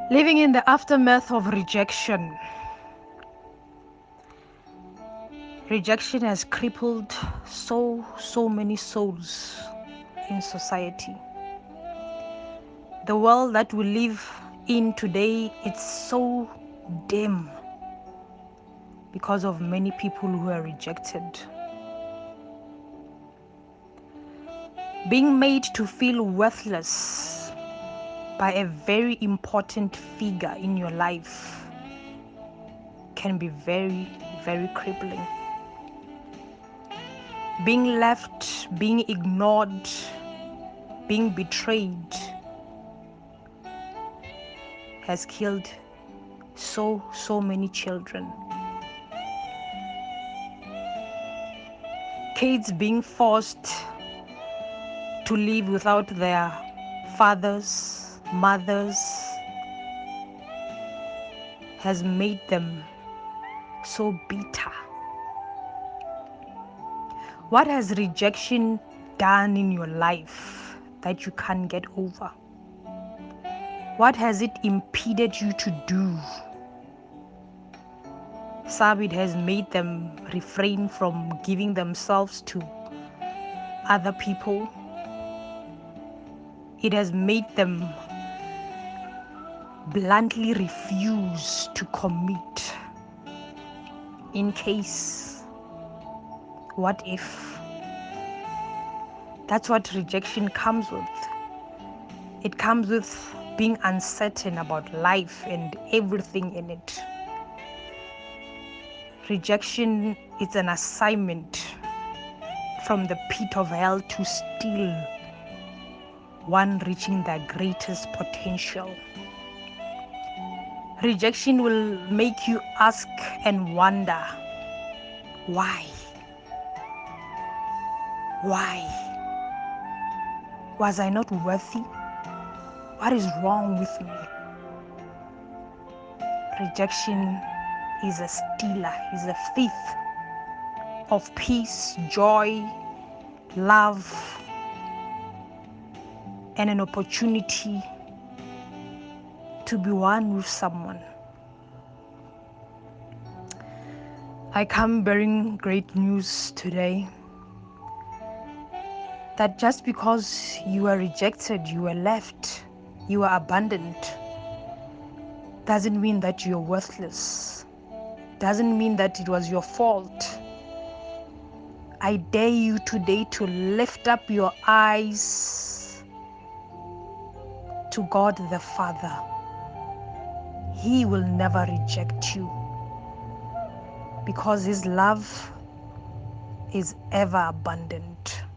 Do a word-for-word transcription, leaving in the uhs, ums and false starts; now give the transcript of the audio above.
Living in the aftermath of rejection. Rejection has crippled so, so many souls in society. The world that we live in today, it's so dim because of many people who are rejected. Being made to feel worthless by a very important figure in your life can be very, very crippling. Being left, being ignored, being betrayed has killed so, so many children. Kids being forced to live without their fathers, mothers, has made them so bitter. What has rejection done in your life that you can't get over? What has it impeded you to do? Some, it has made them refrain from giving themselves to other people. It has made them bluntly refuse to commit in case, what if? That's what rejection comes with. It comes with being uncertain about life and everything in it. Rejection is an assignment from the pit of hell to steal one reaching their greatest potential. Rejection will make you ask and wonder, why? Why? Was I not worthy? What is wrong with me? Rejection is a stealer, is a thief of peace, joy, love, and an opportunity to be one with someone. I come bearing great news today that just because you were rejected, you were left, you were abandoned, doesn't mean that you're worthless. Doesn't mean that it was your fault. I dare you today to lift up your eyes to God the Father. He will never reject you because His love is ever abundant.